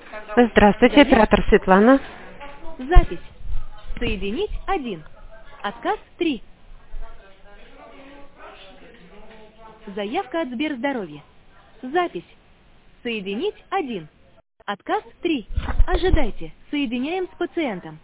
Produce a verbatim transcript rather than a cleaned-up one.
Здравствуйте, Заявка. оператор Светлана. Запись. Соединить один. Отказ три. Заявка от Сберздоровья. Запись. Соединить один. Отказ три. Ожидайте. Соединяем с пациентом.